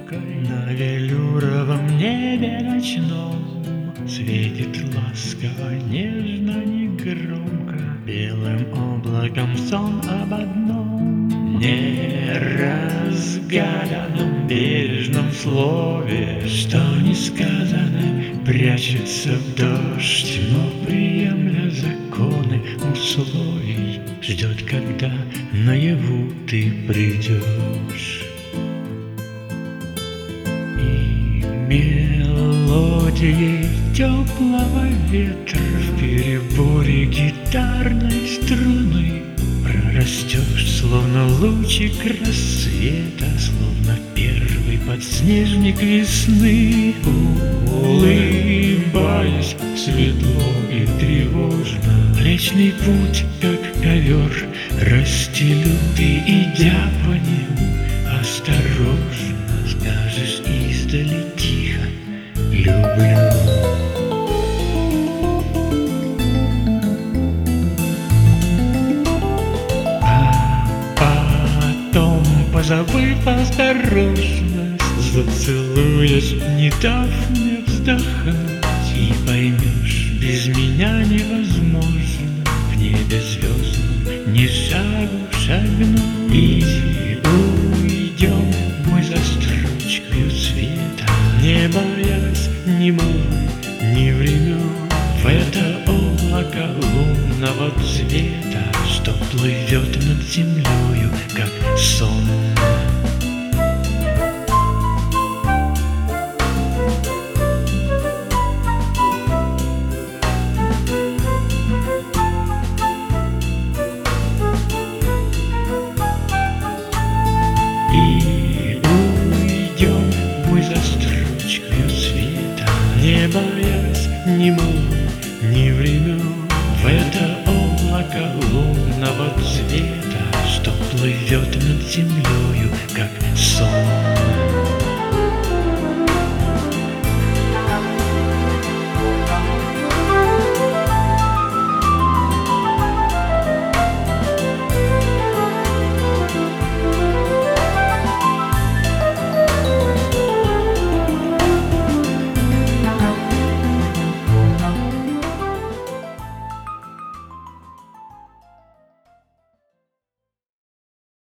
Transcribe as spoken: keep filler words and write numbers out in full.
улыбкой на велюровом небе ночном светит ласково, нежно, негромко белым облаком сон об одном неразгаданном бережном слове, что несказанно прячется в дождь, но, приемля законы условий, ждет, когда наяву ты придешь. И мелодией теплого ветра в переборе гитарной струны прорастешь, словно лучик рассвета, словно первый подснежник весны. Улыбаясь светло и тревожно, Млечный путь, как ковер, расстелю. Ты, идя по нему, осторожно скажешь издали тихо: люблю. Позабыв осторожность, зацелуешь, не дав мне вздохнуть, и поймешь, без меня невозможно в небе звездном ни шагу шагнуть. Иди, уйдем мы за строчкою цвета, не боясь ни молвы, ни времен, в это облако лунного цвета, что плывет над землею, как сон. И уйдем мы за строчкою цвета, не боясь ни молвы, ни времен, в это облако лунного цвета, что плывет над землею, как сон.